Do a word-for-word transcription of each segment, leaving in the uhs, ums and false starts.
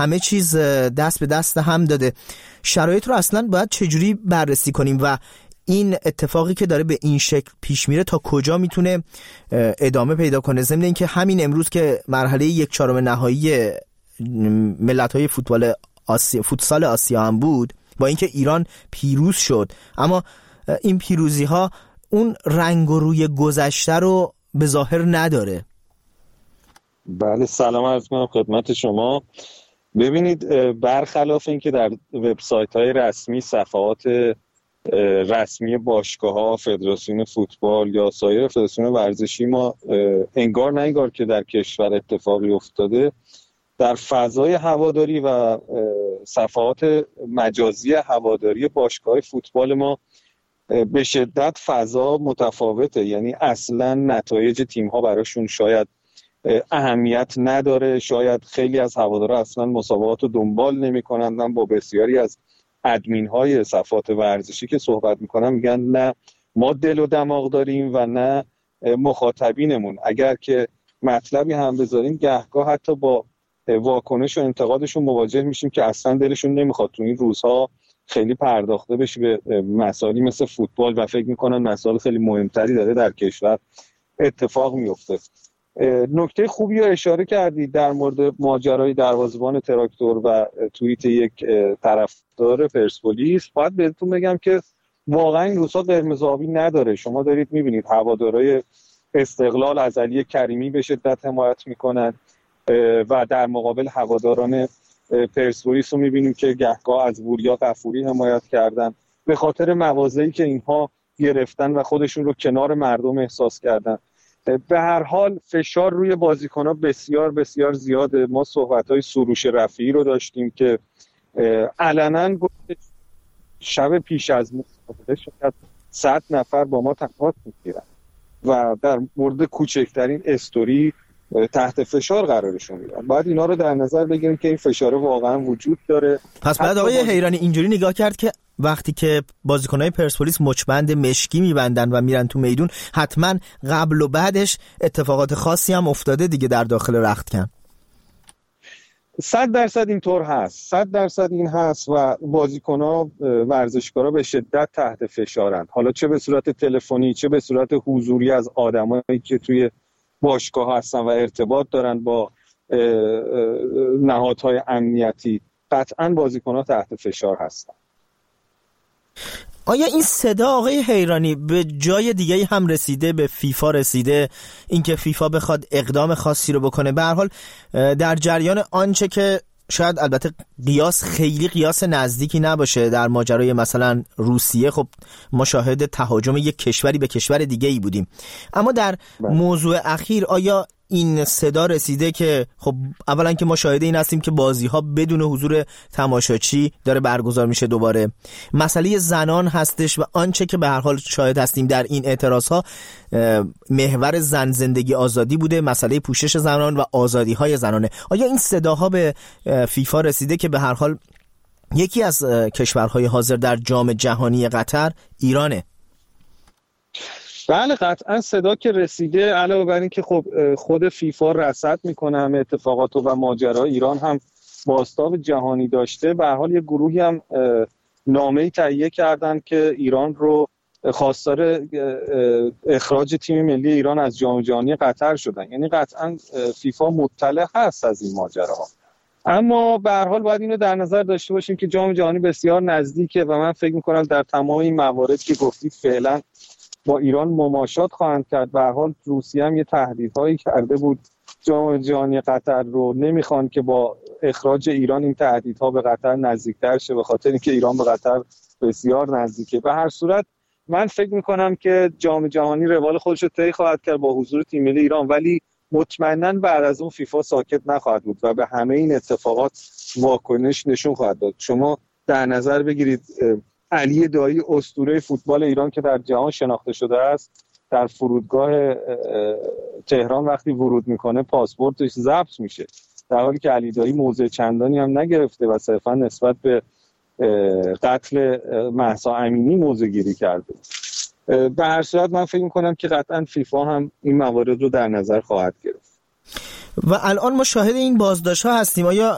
همه چیز دست به دست هم داده. شرایط رو اصلا باید چجوری بررسی کنیم و این اتفاقی که داره به این شکل پیش میره تا کجا میتونه ادامه پیدا کنه؟ ضمن اینکه همین امروز که مرحله یک چهارم نهایی ملت‌های فوتبال آسیا، فوتسال آسیا هم بود، با اینکه ایران پیروز شد، اما این پیروزی ها اون رنگ و روی گذشته رو به ظاهر نداره. بله، سلام عرض می‌کنم خدمت شما. ببینید، برخلاف اینکه در وبسایت‌های رسمی صفحات رسمی باشگاه‌ها، فدراسیون فوتبال یا سایر فدراسیون ورزشی ما انگار نه انگار که در کشور اتفاقی افتاده، در فضای هواداری و صفحات مجازی هواداری باشگاه فوتبال ما به شدت فضا متفاوته. یعنی اصلا نتایج تیم‌ها براشون شاید اهمیت نداره، شاید خیلی از هوادارا اصلا مسابقات رو دنبال نمی‌کنن. با بسیاری از ادمین‌های صفحات ورزشی که صحبت می‌کنن میگن نه ما دل و دماغ داریم و نه مخاطبینمون. اگر که مطلبی هم بذاریم گهگاه حتی با واکنش و انتقادشون مواجه میشیم که اصلا دلشون نمیخواد تو این روزها خیلی پرداخته بشه به مسائلی مثل فوتبال و فکر میکنن مسائل خیلی مهمتری داره در کشور اتفاق میفته. نکته خوبی رو اشاره کردید در مورد ماجرای دروازه‌بان تراکتور و توییت یک طرفدار پرسپولیس. باید بهتون بگم که واقعا این روزها قرمز آبی نداره. شما دارید میبینید هوادارهای استقلال از علی کریمی به شدت حمایت میکنن و در مقابل هواداران پرسپولیس رو میبینیم که گهگاه از وریا غفوری حمایت کردن به خاطر مواضعی که اینها گرفتن و خودشون رو کنار مردم احساس کردن. به هر حال فشار روی بازیکن‌ها بسیار بسیار زیاده. ما صحبت‌های سروش رفیعی رو داشتیم که علنا شب پیش از مسابقه شاید صد نفر با ما تماس می‌گیرن و در مورد کوچکترین استوری تحت فشار قرارشون میدن. باید اینا رو در نظر بگیریم که این فشار واقعا وجود داره. پس بعد آقای حیرانی اینجوری نگاه کرد که وقتی که بازیکن‌های پرسپولیس مچبند مشکی میبندن و میرن تو میدون، حتما قبل و بعدش اتفاقات خاصی هم افتاده دیگه در داخل رختکن. صد درصد اینطور هست، صد درصد این هست و بازیکن‌ها، ورزشکارا به شدت تحت فشارن، حالا چه به صورت تلفنی چه به صورت حضوری از آدمایی که توی باشگاه هستن و ارتباط دارن با نهادهای امنیتی. قطعاً بازیکن‌ها تحت فشار هستن. آیا این صدا آقای حیرانی به جای دیگه هم رسیده، به فیفا رسیده، اینکه فیفا بخواد اقدام خاصی رو بکنه؟ به هر حال در جریان آنچه که شاید البته قیاس خیلی قیاس نزدیکی نباشه در ماجرای مثلا روسیه، خب ما شاهد تهاجم یک کشوری به کشور دیگه ای بودیم، اما در موضوع اخیر آیا این صدا رسیده که خب اولا که ما شاهد این هستیم که بازی ها بدون حضور تماشاچی داره برگزار میشه دوباره، مسئله زنان هستش و آنچه که به هر حال شاهد هستیم در این اعتراض ها محور زن زندگی آزادی بوده، مسئله پوشش زنان و آزادی های زنانه. آیا این صداها به فیفا رسیده که به هر حال یکی از کشورهای حاضر در جام جهانی قطر ایرانه؟ بله، قطعا صدا که رسیده، علاوه بر این که خب خود فیفا رصد میکنه همه اتفاقات و ماجرای ایران هم بازتاب جهانی داشته. به هر حال یه گروهی هم نامه‌ای تهیه کردن که ایران رو خواستار اخراج تیم ملی ایران از جام جهانی قطر شدن. یعنی قطعا فیفا مطلع هست از این ماجراها، اما به هر حال باید اینو در نظر داشته باشیم که جام جهانی بسیار نزدیکه و من فکر میکنم در تمام این موارد که گفتید فعلا با ایران مماشات خواهند کرد. به هر حال روسیه هم یه تهدیدهایی کرده بود جام جهانی قطر رو، نمیخوان که با اخراج ایران این تهدیدها به قطر نزدیکتر شه، به خاطر اینکه ایران به قطر بسیار نزدیکه. به هر صورت من فکر میکنم که جام جهانی روال خودش رو طی خواهد کرد با حضور تیم ملی ایران، ولی مطمئناً بعد از اون فیفا ساکت نخواهد بود و به همه این اتفاقات واکنش نشون خواهد داد. شما در نظر بگیرید علی دایی اسطوره فوتبال ایران که در جهان شناخته شده است، در فرودگاه تهران وقتی ورود میکنه پاسپورتش ضبط میشه، در حالی که علی دایی موضع چندانی هم نگرفته و صرفا نسبت به قتل مهسا امینی موضع گیری کرده. به هر صورت من فکر میکنم که قطعا فیفا هم این موارد رو در نظر خواهد گرفت. و الان ما شاهد این بازداشت ها هستیم. آیا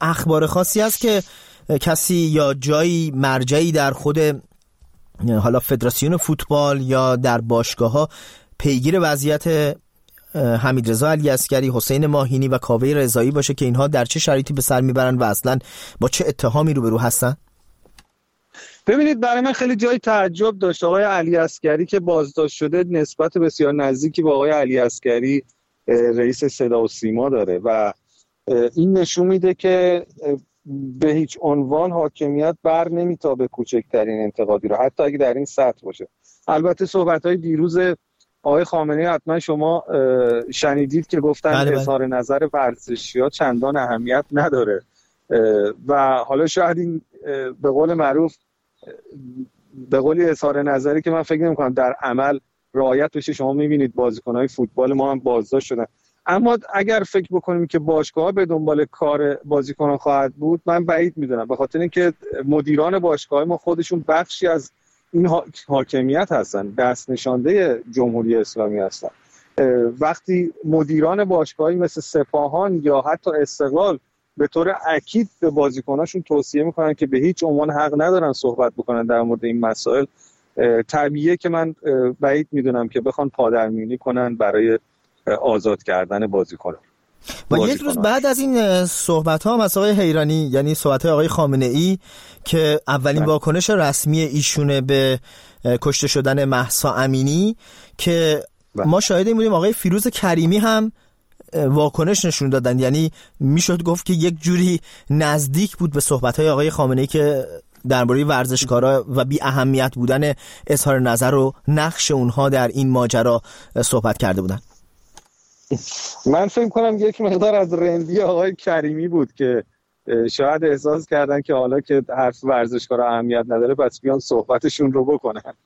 اخبار خاصی هست که کسی یا جایی مرجعی در خود حالا فدراسیون فوتبال یا در باشگاه‌ها پیگیر وضعیت حمیدرضا علیعسکری، حسین ماهینی و کاوه رضایی باشه که اینها در چه شرایطی به سر میبرن و اصلا با چه اتهامی روبرو هستن؟ ببینید، برای من خیلی جای تعجب داشت آقای علیعسکری که بازداشت شده نسبت بسیار نزدیکی با آقای علیعسکری رئیس صدا و سیما داره و این نشون میده که به هیچ عنوان حاکمیت بر نمیتابه کوچکترین انتقادی رو، حتی اگه در این سطح باشه. البته صحبت‌های دیروز آقای خامنه‌ای حتما شما شنیدید که گفتن اظهار نظر ورزشی‌ها چندان اهمیت نداره و حالا شاید این به قول معروف به قولی اظهار نظری که من فکر نمی‌کنم در عمل رعایت بشه. شما می‌بینید بازیکن‌های فوتبال ما هم بازداشت شدن. اما اگر فکر بکنیم که باشگاه‌ها به دنبال کار بازیکنان خواهد بود، من بعید می‌دونم، به خاطر اینکه مدیران باشگاه ما خودشون بخشی از این حاکمیت هستن، دست نشانده جمهوری اسلامی هستن. وقتی مدیران باشگاهی مثل سپاهان یا حتی استقلال به طور اکید به بازیکناشون توصیه میکنن که به هیچ عنوان حق ندارن صحبت بکنن در مورد این مسائل، طبیعیه که من بعید میدونم که بخوان پادرمیونی کنن برای آزاد کردن بازیکنان. و یک روز بعد از این صحبت ها هم از آقای حیرانی، یعنی صحبت های آقای خامنه ای که اولین من. واکنش رسمی ایشونه به کشته شدن مهسا امینی که من. ما شاهد این بودیم آقای فیروز کریمی هم واکنش نشون دادن، یعنی میشد گفت که یک جوری نزدیک بود به صحبت های آقای خامنه ای که درباره ورزشکارا و بی اهمیت بودن اظهار نظر و نقش اونها در این ماجرا صحبت کرده بودن. من فکر کنم یک مقدار از رندی آقای کریمی بود که شاید احساس کردن که حالا که حرف ورزشکارا اهمیت نداره پس بیان صحبتشون رو بکنن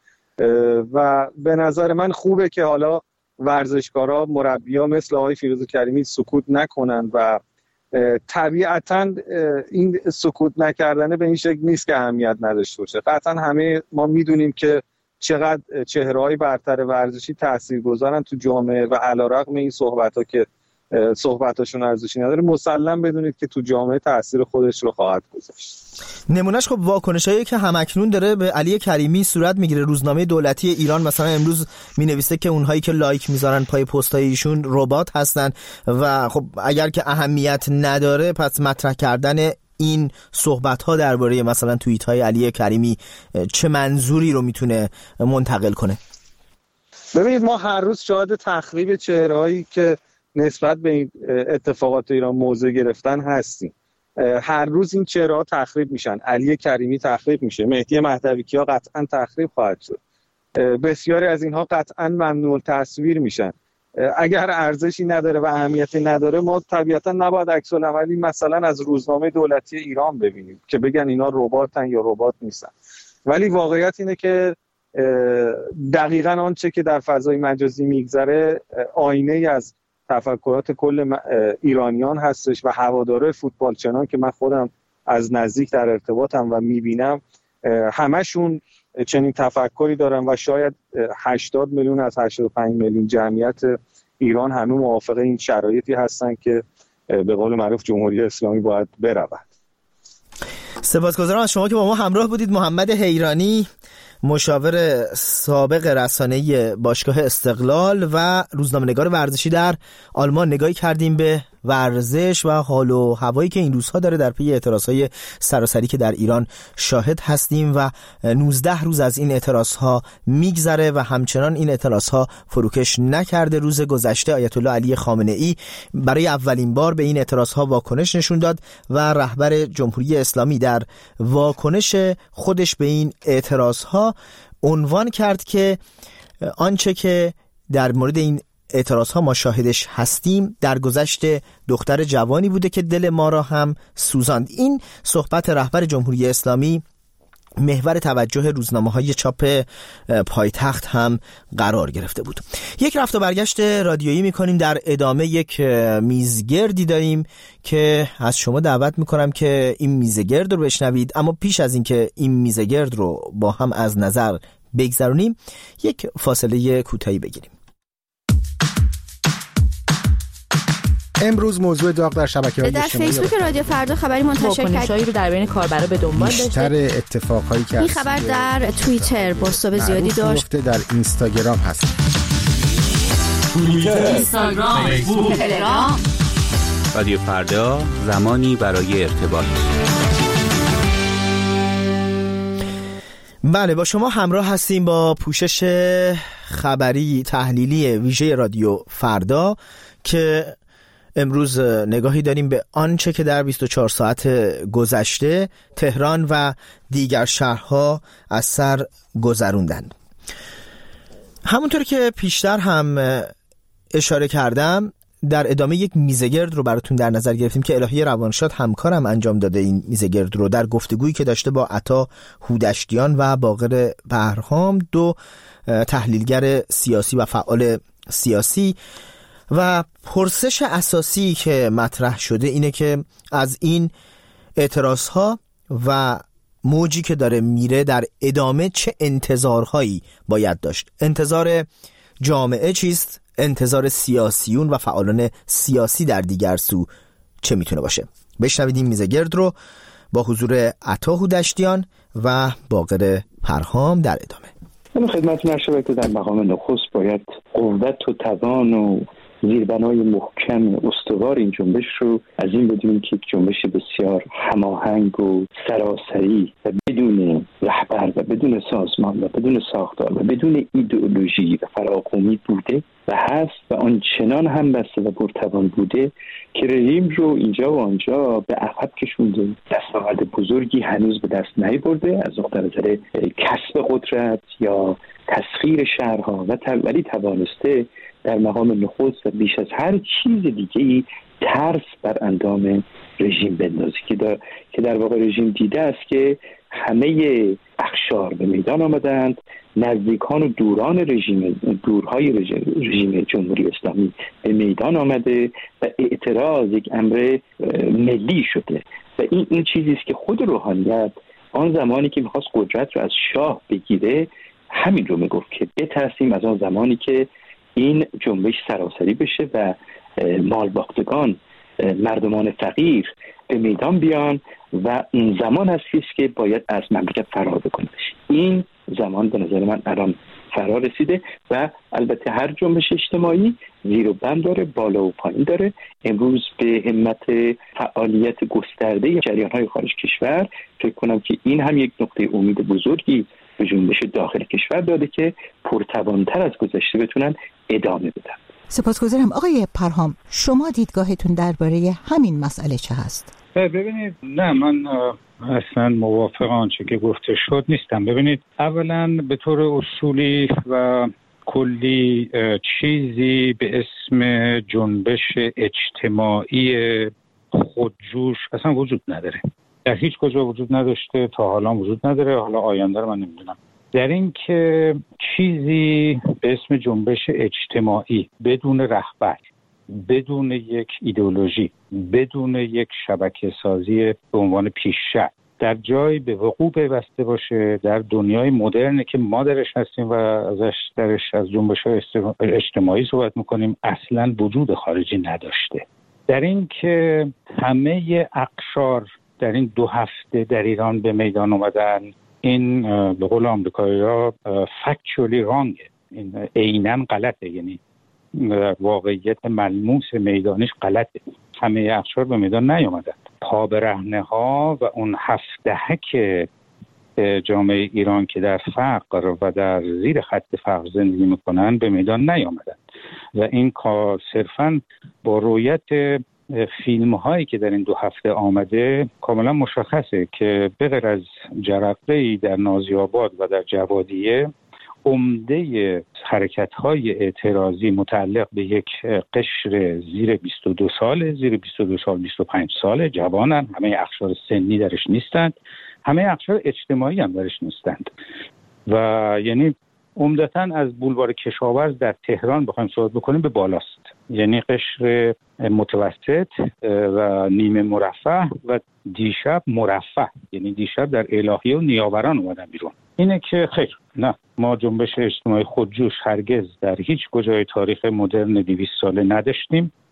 و به نظر من خوبه که حالا ورزشکارا، مربی‌ها مثل آقای فیروز کریمی سکوت نکنن و طبیعتاً این سکوت نکردنه به این شکل نیست که اهمیت نداشته باشه. قطعاً همه ما میدونیم که چقدر چهره‌های برتر ورزشی تاثیرگذارن تو جامعه و علیرغم این صحبت‌ها که صحبتاشون ارزشی نداره، مسلم بدونید که تو جامعه تاثیر خودش رو خواهد گذاشت. نمونهش خب واکنشایی که همکنون داره به علی کریمی صورت میگیره. روزنامه دولتی ایران مثلا امروز مینویسه که اونهایی که لایک میذارن پای پست‌های ایشون ربات هستن و خب اگر که اهمیت نداره پس مطرح کردن این صحبت ها درباره مثلا توییت های علی کریمی چه منظوری رو میتونه منتقل کنه؟ ببینید، ما هر روز شاهد تخریب چهرهایی که نسبت به این اتفاقات ایران موضع گرفتن هستیم. هر روز این چهره‌ها تخریب میشن. علی کریمی تخریب میشه، مهدی مهدوی‌کیا قطعا تخریب خواهد شد، بسیاری از اینها قطعا ممنوع التصویر میشن. اگر ارزشی نداره و اهمیتی نداره، ما طبیعتا نباید عکس العملی مثلا از روزنامه دولتی ایران ببینیم که بگن اینا رباتن یا ربات نیستن. ولی واقعیت اینه که دقیقاً آنچه که در فضای مجازی میگذره آینه‌ای از تفکرات کل ایرانیان هستش و هواداره فوتبال، چنان که من خودم از نزدیک در ارتباطم و میبینم، همشون چنین تفکری دارن و شاید هشتاد میلیون از هشتاد و پنج میلیون جمعیت ایران همه موافق این شرایطی هستن که به قول معروف جمهوری اسلامی باید برود. سپاسگزارم از شما که با ما همراه بودید. محمد حیرانی، مشاور سابق رسانه‌ای باشگاه استقلال و روزنامه‌نگار ورزشی در آلمان، نگاهی کردیم به ورزش و حال و هوایی که این روزها داره در پی اعتراضهای سراسری که در ایران شاهد هستیم و نوزده روز از این اعتراضها میگذره و همچنان این اعتراضها فروکش نکرده. روز گذشته آیت الله علی خامنه ای برای اولین بار به این اعتراضها واکنش نشون داد و رهبر جمهوری اسلامی در واکنش خودش به این اعتراضها عنوان کرد که آنچه که در مورد این اعتراض ها ما شاهدش هستیم در گذشت دختر جوانی بوده که دل ما را هم سوزاند. این صحبت رهبر جمهوری اسلامی محور توجه روزنامه های چاپ پایتخت هم قرار گرفته بود. یک رفت و برگشت رادیویی میکنیم، در ادامه یک میزگردی داریم که از شما دعوت میکنم که این میزگرد رو بشنوید. اما پیش از این که این میزگرد رو با هم از نظر بگذرونیم یک فاصله کوتاهی بگیریم. امروز موضوع داغ در شبکه‌های در اجتماعی فیسبوک رادیو فردا خبری منتشر کرد رو در بین کاربرا به دنبال داشته. بیشتر اتفاقهایی که این خبر در توییتر بازتاب زیادی داشت. در اینستاگرام هست. توییتر، اینستاگرام، فیسبوک، تلگرام. رادیو فردا، زمانی برای ارتباط. بله، با شما همراه هستیم با پوشش خبری تحلیلی ویژه رادیو فردا که امروز نگاهی داریم به آنچه که در بیست و چهار ساعت گذشته تهران و دیگر شهرها از سر گذروندند. همونطور که پیشتر هم اشاره کردم، در ادامه یک میزگرد رو براتون در نظر گرفتیم که الهی روانشاد همکارم انجام داده. این میزگرد رو در گفتگویی که داشته با عطا هودشتیان و باقر بهرام، دو تحلیلگر سیاسی و فعال سیاسی، و پرسش اساسی که مطرح شده اینه که از این اعتراضها و موجی که داره میره در ادامه چه انتظارهایی باید داشت. انتظار جامعه چیست؟ انتظار سیاسیون و فعالان سیاسی در دیگر سو چه میتونه باشه؟ بشنوید این میزگرد رو با حضور عطا هودشتیان و باقر بهرام در ادامه. من خدمتتون عرض شود که در مقام نخست باید قوت و توان و زیربنای محکم استوار این جنبش رو از این بدونیم که یک جنبش بسیار هماهنگ و سراسری و بدون رهبر و بدون سازمان و بدون ساختار و بدون ایدئولوژی و فراقومی بوده و هست و آنچنان هم بسته و پرتوان بوده که رژیم رو اینجا و آنجا به عقب کشونده. دستاورد بزرگی هنوز به دست نیاورده از نقطه نظر کسب قدرت یا تسخیر شهرها و ولی توانسته در مقام نخست و بیش از هر چیز دیگه‌ای ترس بر اندام رژیم بندازه که در, که در واقع رژیم دیده است که همه اقشار به میدان آمدند، نزدیکان و دوران رژیم دورهای رژیم, رژیم جمهوری اسلامی به میدان آمده و اعتراض یک امر ملی شده و این این چیزی است که خود روحانیت آن زمانی که می‌خواست قدرت رو از شاه بگیره همین رو میگفت که بترسیم از آن زمانی که این جنبش سراسری بشه و مالباختگان، مردمان فقیر به میدان بیان و این زمان هستیش که باید از مملکت فرار بکنه. این زمان به نظر من الان فرار رسیده و البته هر جنبش اجتماعی زیر و بم داره، بالا و پایین داره. امروز به همت فعالیت گسترده جریان‌های خارج کشور فکر کنم که این هم یک نقطه امید بزرگی به جنبش داخل کشور داده که پرتوان‌تر از گذشته بتونن ادامه بدن. سپاسگزارم. آقای بهرام، شما دیدگاهتون درباره همین مسئله چه هست؟ ببینید، نه من اصلا موافق آنچه که گفته شد نیستم. ببینید، اولا به طور اصولی و کلی چیزی به اسم جنبش اجتماعی خودجوش اصلا وجود نداره. در هیچ کجا وجود نداشته، تا حالا وجود نداره، حالا آینده رو من نمیدونم. در این که چیزی به اسم جنبش اجتماعی بدون رهبر، بدون یک ایدئولوژی، بدون یک شبکه سازی به عنوان پیش‌شرط در جایی به وقوع پیوسته باشه در دنیای مدرنی که ما درش هستیم و ازش درش از جنبش‌های اجتماعی صحبت می‌کنیم اصلاً وجود خارجی نداشته. در این که همه اقشار در این دو هفته در ایران به میدان اومدن، این به قول آمریکایی‌ها فکچولی رانگه، این عیناً غلطه، یعنی واقعیت ملموس میدانش غلطه. همه اقشار به میدان نیامدن. پا برهنه ها و اون هفت دهک جامعه ایران که در فقر و در زیر خط فقر زندگی میکنن به میدان نیامدن و این کار صرفاً با رویت فیلم هایی که در این دو هفته آمده کاملا مشخصه که بغیر از جرقه‌ای در نازی‌آباد و در جوادیه، عمده حرکت‌های اعتراضی متعلق به یک قشر زیر بیست و دو ساله، زیر بیست و دو سال، بیست و پنج ساله، جوانن، همه اقشار سنی درش نیستند، همه اقشار اجتماعی هم درش نیستند و یعنی عمدتاً از بولوار کشاورز در تهران بخوایم صحبت بکنیم به بالاست، یعنی قشر متوسط و نیمه مرفه و دیشب مرفه، یعنی دیشب در الهیه و نیاوران اومدن بیرون. اینه که خیر، نه، ما جنبش اجتماعی خودجوش هرگز در هیچ کجای تاریخ مدرن دویست ساله نداشتیم،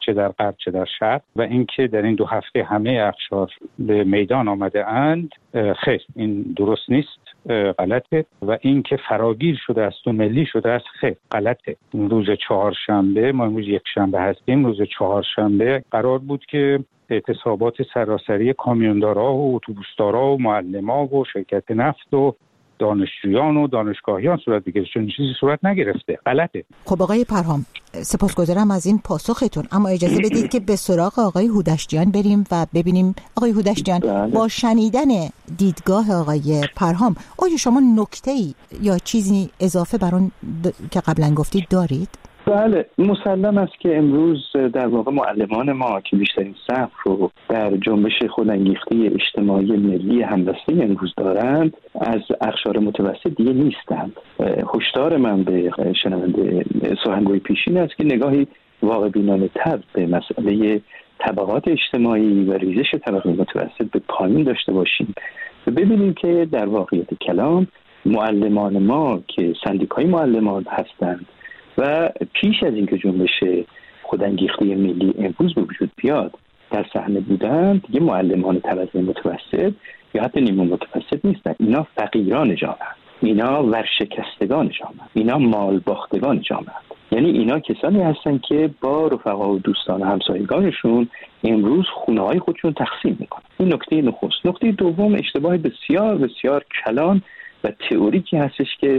چه در غرب چه در شرق و اینکه در این دو هفته همه اقشار به میدان آمده اند، خیر این درست نیست، غلطه. و اینکه فراگیر شده است و ملی شده است، خیر غلطه. روز چهارشنبه، ما امروز یک شنبه هستیم، روز چهارشنبه قرار بود که اعتصابات سراسری کامیوندارا و اتوبوسدارا و معلما و شرکت نفت و دانشجویان و دانشگاهیان صورت بگیره، چون چیزی صورت نگرفته. غلطه. خب آقای پرهام، سپاسگزارم از این پاسختون، اما اجازه بدید که به سراغ آقای هودشتیان بریم و ببینیم. آقای هودشتیان، با شنیدن دیدگاه آقای پرهام آیا شما نکته‌ای یا چیزی اضافه بر اون د... که قبلا گفتید دارید؟ بله، مسلم است که امروز در واقع معلمان ما که بیشترین صف رو در جنبش خودانگیخته اجتماعی ملی همدسته امروز دارند از اقشار متوسط دیگه نیستند. هشدار من به شنونده سخنگوی پیشین است که نگاهی واقع بینانه تر به مسئله طبقات اجتماعی و ریزش طبقه متوسط به پایین داشته باشیم و ببینیم که در واقعیت کلام معلمان ما که سندیکای معلمان هستند و پیش از اینکه جنبش خودانگیخته ملی امروز به وجود بیاد در صحنه بودند، دیگه معلمان طبقه متوسط یا حتی نیمه متوسط نیستن. اینا فقیران جامعه، اینا ورشکستگان جامعه، اینا مال باختگان جامعه. یعنی اینا کسانی هستن که با رفقا و دوستان و همسایگانشون امروز خونه‌های خودشون تقسیم میکنن. این نکته نخست. نکته دوم، اشتباه بسیار بسیار کلان و تئوریکی هستش که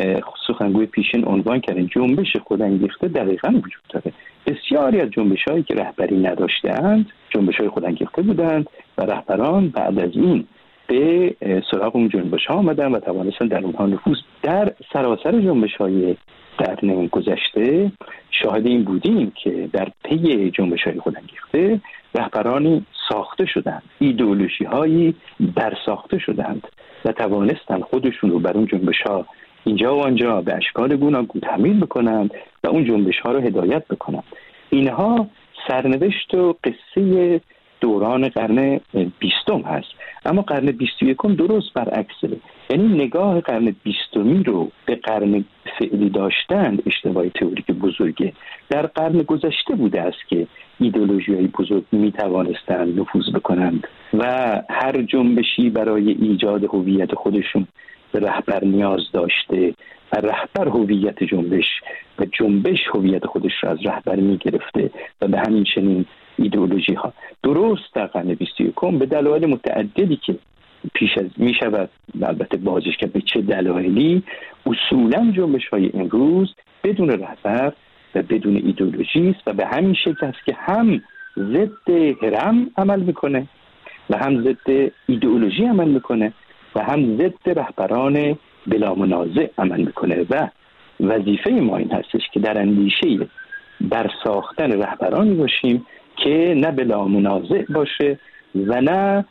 سخنگوی پیشین عنوان کردن. جنبش خودانگیخته دقیقاً وجود داره. بسیاری از جنبش‌هایی که رهبری نداشتند جنبش‌های خودانگیخته بودند و رهبران بعد از این به سراغ اون جنبش‌ها آمدن و توانستن در اونها نفوذ. در سراسر جنبش‌های قرن گذشته شاهد این بودیم که در پی جنبش‌های خودانگیخته رهبرانی ساخته شدند، ایدئولوژی‌هایی برساخته شدند و توانستن خودشون رو بر اون جنبش‌ها اینجا و آنجا به اشکال گوناگون تحمیل بکنند و اون جنبش‌ها رو هدایت بکنند. اینها سرنوشت و قصه دوران قرن بیستم هست. اما قرن بیست و یکم درست برعکسه. یعنی نگاه قرن بیستمی رو به قرن فعلی داشتند اشتباه تئوریک بزرگه. در قرن گذشته بوده است که ایدئولوژی‌های بزرگ می‌توانستند نفوذ بکنند و هر جنبشی برای ایجاد هویت خودشون به رهبر نیاز داشته و رهبر هویت جنبش و جنبش هویت خودش را از رهبر می‌گرفته و به همین چنین ایدئولوژی ها. درست در قرن بیست و یکم به دلایل متعددی که پیش از می شود البته بازش که به چه دلایلی، اصولا جنبش های امروز بدون رهبر و بدون ایدئولوژی است و به همین شکل است که هم ضد هرم عمل میکنه و هم ضد ایدئولوژی عمل میکنه و هم ضد رهبران بلا منازع عمل میکنه. و وظیفه ما این هستش که در اندیشه بر ساختن رهبرانی باشیم که نه بلا منازع باشه و نه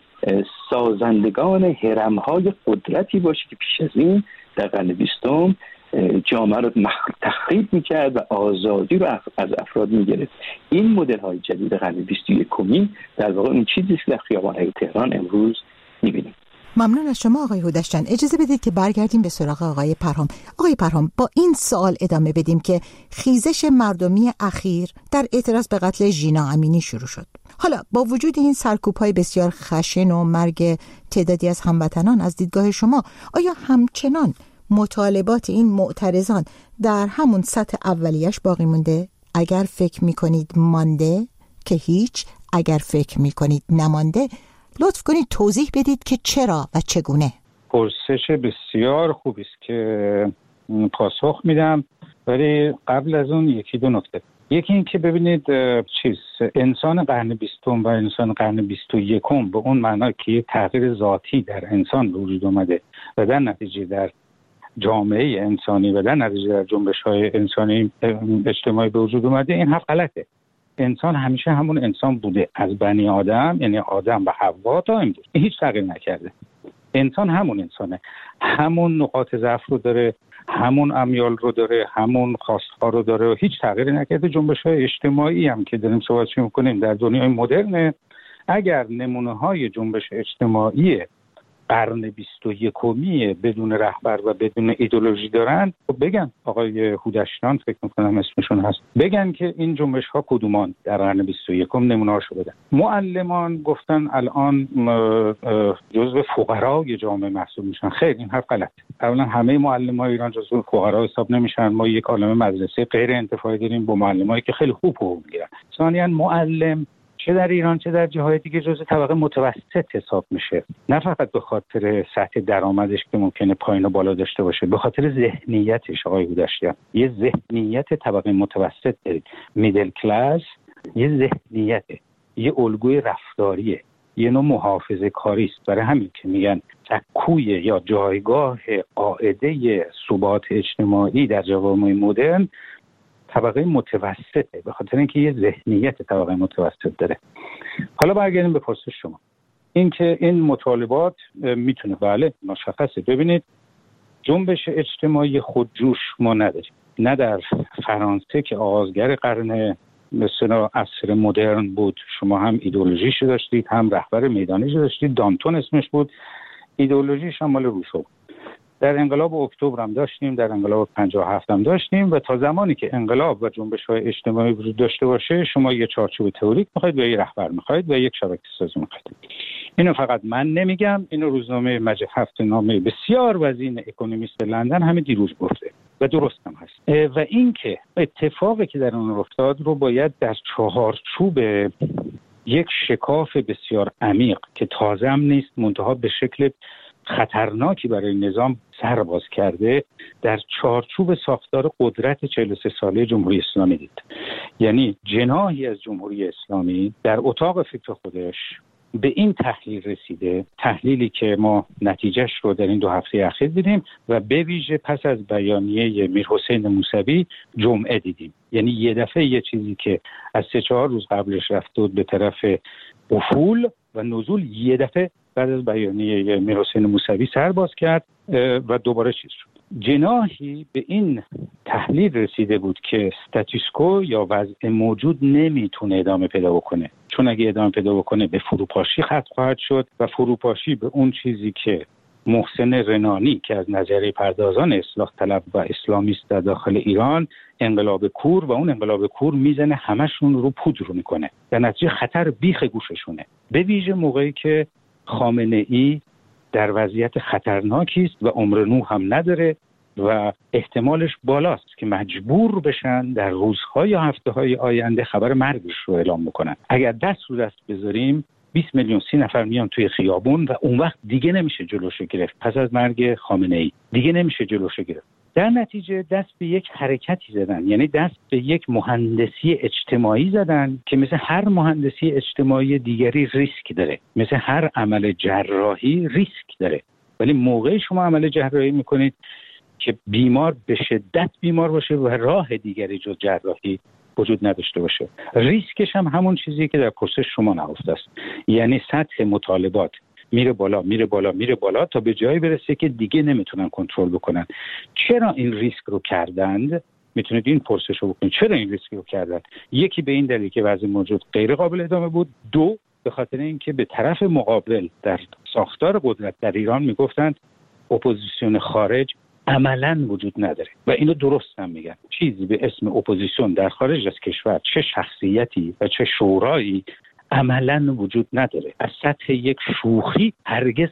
سازندگان هرم‌های قدرتی باشه که پیش از این در قرن بیستم جامعه رو تخریب میکرد و آزادی رو از افراد میگرفت. این مدل‌های جدید قرن بیست و یکم در واقع این چیزی که در خیابان‌های تهران امروز میبینیم. ممنون از شما آقای هودشتیان. اجازه بدید که برگردیم به سراغ آقای پرهام. آقای پرهام، با این سوال ادامه بدیم که خیزش مردمی اخیر در اعتراض به قتل ژینا امینی شروع شد. حالا با وجود این سرکوب‌های بسیار خشن و مرگ تعدادی از هموطنان، از دیدگاه شما آیا همچنان مطالبات این معترضان در همون سطح اولیش باقی مونده؟ اگر فکر می‌کنید مانده که هیچ، اگر فکر می‌کنید نمانده لطف کنید توضیح بدید که چرا و چگونه. پرسش بسیار خوبی است که پاسخ میدم، ولی قبل از اون یکی دو نکته. یکی این که ببینید چیز انسان قرن بیستم و انسان قرن بیست و یکم به اون معنا که یه تغییر ذاتی در انسان به وجود اومده و در نتیجه در جامعه انسانی و در نتیجه در جنبش‌های انسانی اجتماعی به وجود اومده، این حرف غلطه. انسان همیشه همون انسان بوده، از بنی آدم یعنی آدم و حوا تا امروز هیچ تغییر نکرده. انسان همون انسانه، همون نقاط ضعف رو داره، همون امیال رو داره، همون خواست‌ها رو داره و هیچ تغییری نکرده. جنبش‌های اجتماعی هم که داریم صحبتش می‌کنیم در دنیای مدرن، اگر نمونه‌های جنبش اجتماعی قرن بیست و یکمی بدون رهبر و بدون ایدئولوژی دارن، خب بگن آقای هودشتان فکر میکنم اسمشون هست، بگن که این جنبش ها کدومان در قرن بیست و یکم نمونه‌هاشو بدن. معلمان گفتن الان جزو فقرای جامعه محسوب میشن. خیر، این حرف غلط. اولا همه معلمای ایران جزو فقرا حساب نمیشن. ما یک عالمه مدرسه غیر انتفاعی داریم با معلمایی که خیلی خوب حقوق میگیرن. ثانیاً معلم چه در ایران چه در جاهای دیگه جزو طبقه متوسط حساب میشه، نه فقط به خاطر سطح درآمدش که ممکنه پایین و بالا داشته باشه، به خاطر ذهنیتش. آقای هودشتیان، یه ذهنیت طبقه متوسط دارید، میدل کلاس، یه ذهنیته، یه الگوی رفتاریه، یه نوع محافظه کاری است. برای همین که میگن سکوی یا جایگاه قاعده ثبات اجتماعی در جوامع مدرن طبقه متوسطه، به خاطر اینکه یه ذهنیت طبقه متوسط داره. حالا برگردیم به پرسش شما، این که این مطالبات میتونه، بله مشخصه. ببینید، جنبش اجتماعی خودجوش ما نداریم، نه در فرانسه که آغازگر قرن مثلا عصر مدرن بود، شما هم ایدئولوژیش داشتید هم رهبر میدانیش داشتید، دانتون اسمش بود، ایدئولوژیش هم مال روسو بود. در انقلاب اکتبر هم داشتیم، در انقلاب پنجاه و هفت هم داشتیم، و تا زمانی که انقلاب و جنبش‌های اجتماعی وجود داشته باشه، شما یه چارچوب تئوریک می‌خواید و یه رهبر می‌خواید و یک شبکه سازی می‌خواید. اینو فقط من نمیگم، اینو روزنامه مجله هفت نامه بسیار وزین اکونومیست لندن همین دیروز گفته و درست هم هست. و این که اتفاقی که در اون افتاد رو باید در چهارچوب یک شکاف بسیار عمیق که تازه هم نیست، منتها به شکل خطرناکی برای نظام سر باز کرده، در چارچوب ساختار قدرت چهل و سه ساله جمهوری اسلامی دید. یعنی جناحی از جمهوری اسلامی در اتاق فکر خودش به این تحلیل رسیده، تحلیلی که ما نتیجهش رو در این دو هفته اخیر دیدیم و به ویژه پس از بیانیه میرحسین موسوی جمعه دیدیم. یعنی یه دفعه یه چیزی که از سه چهار روز قبلش رفته بود به طرف افول و نزول، یه دفعه بعد از بیانیه میرحسین موسوی سر باز کرد و دوباره چیز شد. جناحی به این تحلیل رسیده بود که استاتوسکو یا وضع موجود نمیتونه ادامه پیدا بکنه، چون اگه ادامه پیدا بکنه به فروپاشی ختم خواهد شد و فروپاشی به اون چیزی که محسن رنانی که از نظریه پردازان اصلاح طلب و اسلامیست در داخل ایران انقلاب کور، و اون انقلاب کور میزنه همشون رو پودر میکنه، در نتیجه خطر بیخ گوششونه، به ویژه موقعی که خامنه ای در وضعیت خطرناکی است و عمر نوح هم نداره و احتمالش بالاست که مجبور بشن در روزهای یا هفته‌های آینده خبر مرگش رو اعلام بکنن. اگر دست رو دست بذاریم بیست میلیون سی نفر میان توی خیابون و اون وقت دیگه نمیشه جلوشو گرفت. پس از مرگ خامنه ای دیگه نمیشه جلوشو گرفت. در نتیجه دست به یک حرکتی زدن، یعنی دست به یک مهندسی اجتماعی زدن که مثل هر مهندسی اجتماعی دیگری ریسک داره، مثل هر عمل جراحی ریسک داره. ولی موقعی شما عمل جراحی میکنید که بیمار به شدت بیمار باشه و راه دیگری جز جراحی وجود نداشته باشه، ریسکش هم همون چیزی که در پرسش شما نهفته است، یعنی سطح مطالبات میره بالا میره بالا میره بالا تا به جایی برسه که دیگه نمیتونن کنترل بکنن. چرا این ریسک رو کردند؟ میتونید این پرسش رو بکنید، چرا این ریسک رو کردند؟ یکی به این دلیل که وضع موجود غیر قابل ادامه بود، دو به خاطر اینکه به طرف مقابل در ساختار قدرت در ایران میگفتند اپوزیسیون خارج عملاً وجود نداره و اینو درست هم میگن. چیزی به اسم اپوزیسیون در خارج از کشور، چه شخصیتی و چه شورایی، عملاً وجود نداره. از سطح یک شوخی هرگز.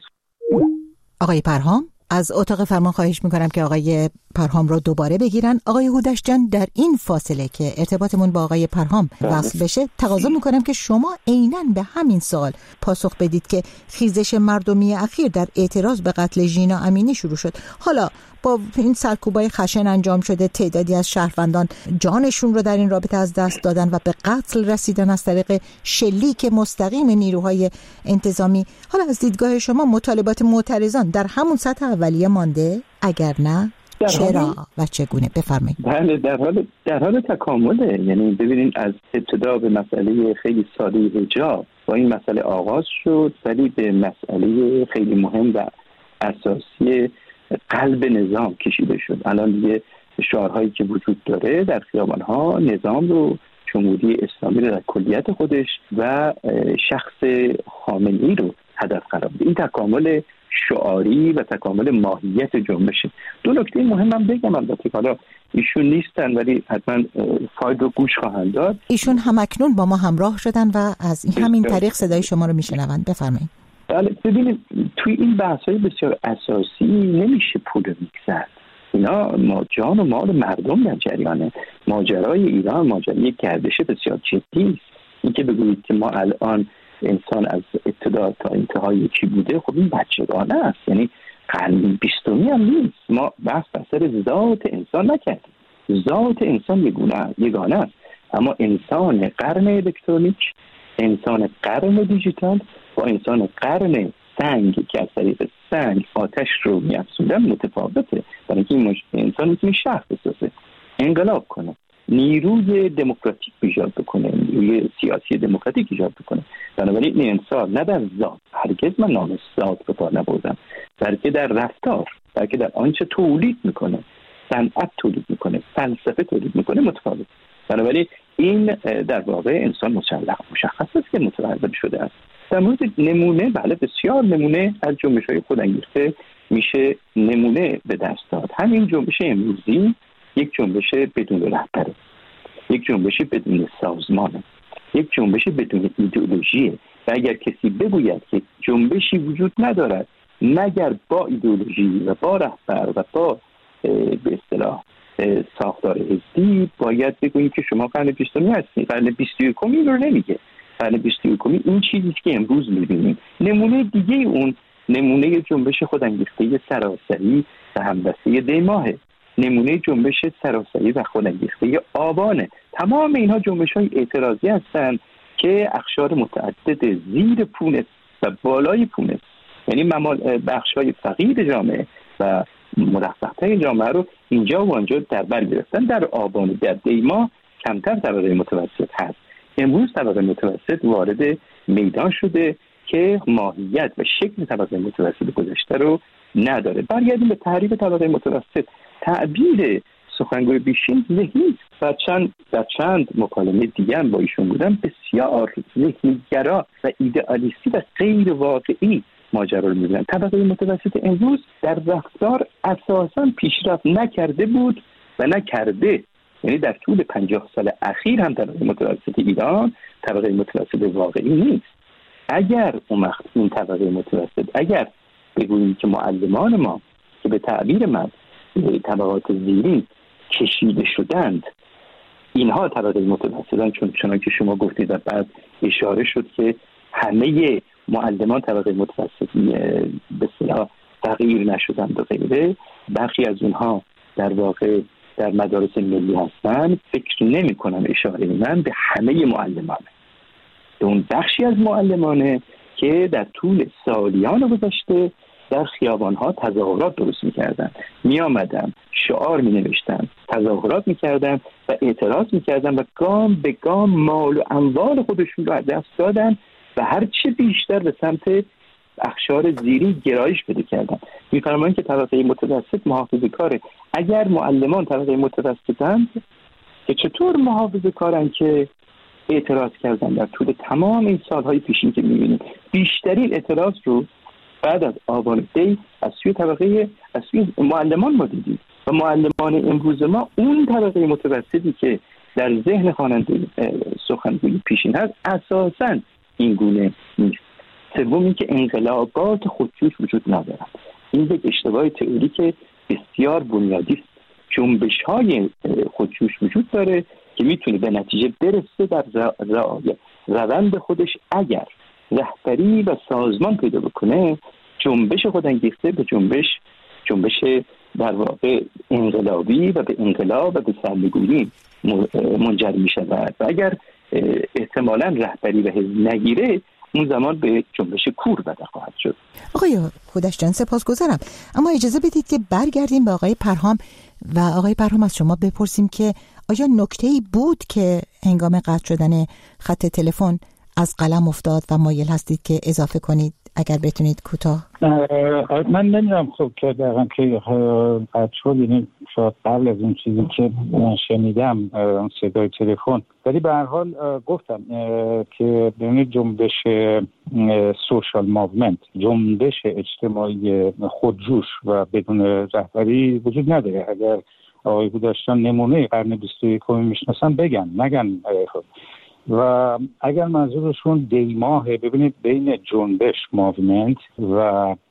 آقای پرهام، از اتاق فرمان خواهش میکنم که آقای پرهام رو دوباره بگیرن. آقای هودشتان، در این فاصله که ارتباطمون با آقای پرهام وصل بشه تقاضا میکنم که شما عیناً به همین سوال پاسخ بدید که خیزش مردمی اخیر در اعتراض به قتل ژینا امینی شروع شد. حالا با این سرکوبای خشن انجام شده، تعدادی از شهروندان جانشون رو در این رابطه از دست دادن و به قتل رسیدن از طریق شلیک مستقیم نیروهای انتظامی. حالا از دیدگاه شما مطالبات معترضان در همون سطح اولیه مانده؟ اگر نه چرا و چگونه؟ بفرمایید. بله، در حال در حال تکامله. یعنی ببینید از ابتدا به مسئله خیلی ساده حجاب با این مسئله آغاز شد، ولی به مسئله خیلی مهم و اساسی قلب نظام کشیده شد. الان دیگه شعارهایی که وجود داره در خیابان‌ها نظام رو، جمهوری اسلامی رو در کلیت خودش و شخص خامنه‌ای رو هدف قرار میده. این تکامل شعاری و تکامل ماهیت جنبشه. دو نکته مهمم بگم، البته حالا ایشون نیستن ولی حتما فایل رو گوش خواهند داد. ایشون هم اکنون با ما همراه شدن و از این همین طریق صدای شما رو میشنوند. بفرمایید. بله ببینید توی این بحث‌های بسیار اساسی نمیشه پولمیک زد. اینا ما جان و مال مردم در جریانه. ماجرای ایران ماجرای گردش بسیار جدی است. اینکه بگویید که ما الان انسان از ابتدا تا انتهای چی بوده، خب این بچگانه است. یعنی قرن بیستمی هم نیست. ما بحث بسر ذات انسان نکردیم. ذات انسان یگانه یگانه است، اما انسان قرن الکترونیک، انسان قرن دیجیتال با انسان قرن سنگ که از طریق سنگ آتش رو می‌افزودن متفاوته. برای اینکه انسان میتونه شهر بسازه، انقلاب کنه، نیروی دموکراتیک ایجاد بکنه، نیروی سیاسی دموکراتیک ایجاد بکنه. بنابراین این انسان نه در ذات، هرگز من نام ذات به کار نبردم، بلکه در رفتار، بلکه در آنچه تولید میکنه، صنعت تولید میکنه، فلسفه تولید میکنه متفاوت. بنابراین این در واقع انسان مسلح مشخص است که متولد شده است. در مورد نمونه، بله بسیار نمونه از جنبش‌های خودانگیخته میشه نمونه به دست داد. همین جنبش امروزی یک جنبش بدون رهبره، یک جنبش بدون سازمانه، یک جنبش بدون ایدئولوژیه. و اگر کسی بگوید که جنبشی وجود ندارد مگر با ایدئولوژی و با رهبر و با به اصطلاح ساختار حزبی، باید بگویید که شما قرن بیستمی هستید. قرن بیست و یکمی رو نمیگه. قرن بیست و یکمی این چیزی که امروز میبینیم. نمونه دیگه اون نمونه جنبش خودانگیخته سراسری و همبسته دی ماهه، نمونه جنبش سراسری و خودانگیخته آبانه. تمام اینها جنبش‌های اعتراضی هستند که اقشار متعدد زیر پونه و بالای پونه، یعنی بخش‌های فقیر جامعه و مرفه‌تر جامعه رو اینجا و آنجا در بر گرفتن. در آبان در دیما کمتر طبقه متوسط هست. امروز طبقه متوسط وارد میدان شده که ماهیت و شکل طبقه متوسط گذشته رو نداره. برگردیم به تعریف طبقه متوسط. تعبیر سخنگوی بیشین ذهنی و چند در چند مکالمه دیگه هم با ایشون بودم، بسیار ذهنی‌گرا و ایدئالیستی و غیر واقعی ماجرا رو می‌بینن. طبقه متوسط امروز در رفتار اساساً پیشرفت نکرده بود و نکرده. یعنی در طول پنجاه سال اخیر هم طبقه متوسط ایران طبقه متوسط واقعی نیست. اگر اون وقت این طبقه متوسط، اگر بگوییم که معلمان ما که به تعبیر من به طبقات زیرین کشیده شدند، اینها طبقه متوسطن، چون چنانکه که شما گفتید و بعد اشاره شد که همه معلمان طبقه متوسطی به اصطلاح تغییر نشدند و غیره. برخی از اونها در واقع در مدارس ملی هستن. فکر نمی کنم اشاره من به همه معلمانه، به اون بخشی از معلمانه که در طول سالیان گذشته در خیابان‌ها تظاهرات درست می‌کردن، می‌آمدن، شعار می‌نوشتن، تظاهرات می‌کردن و اعتراض می‌کردن و گام به گام مال و اموال خودشون رو از دست دادن و هر چه بیشتر به سمت اقشار زیری گرایش پیدا کردن. می‌فرمایند که طبقه متوسط محافظه‌کاره. اگر معلمان طبقه متوسطند که چطور محافظه‌کارن که اعتراض کردن در طول تمام این سال‌های پیشین که می‌بینیم؟ بیشترین اعتراض رو بعد از آبان دی از سوی طبقه از سوی معلمان ما دیدیم و معلمان امروز ما اون طبقه متوسطی که در ذهن خواننده سخنگوی پیشین هست اساساً این گونه نیست. سوم این که انقلابات خودجوش وجود ندارد. این یک اشتباه تئوریک بسیار بنیادی است. جنبش‌های خودجوش وجود داره که میتونه به نتیجه برسه در روند خودش اگر رهبری و سازمان پیدا بکنه. جنبش خودانگیخته به جنبش جنبش در واقع انقلابی و به انقلاب و به سرنگونی منجر می شود و اگر احتمالاً رهبری و حزب نگیره اون زمان به جنبش کور بدل خواهد شد. آقای هودشجان سپاسگزارم، اما اجازه بدید که برگردیم به آقای پرهام و آقای پرهام از شما بپرسیم که آیا نکته‌ای بود که هنگام قطع شدن خط تلفن از قلم افتاد و مایل هستید که اضافه کنید؟ اگر بتونید کوتاه. من نمیدونم خب که دقیقا که قطع شد، یعنی شاید قبل از اون چیزی که من شنیدم صدای تلفن، ولی به هر حال گفتم که ببینید جنبش سوشال موومنت، جنبش اجتماعی خودجوش و بدون رهبری وجود نداره. اگر آقای هودشتان نمونه قرن بیست و یکم میشناسن بگن، نگن خود. و اگر منظورشون دیماهه، ببینید بین جنبش موومنت و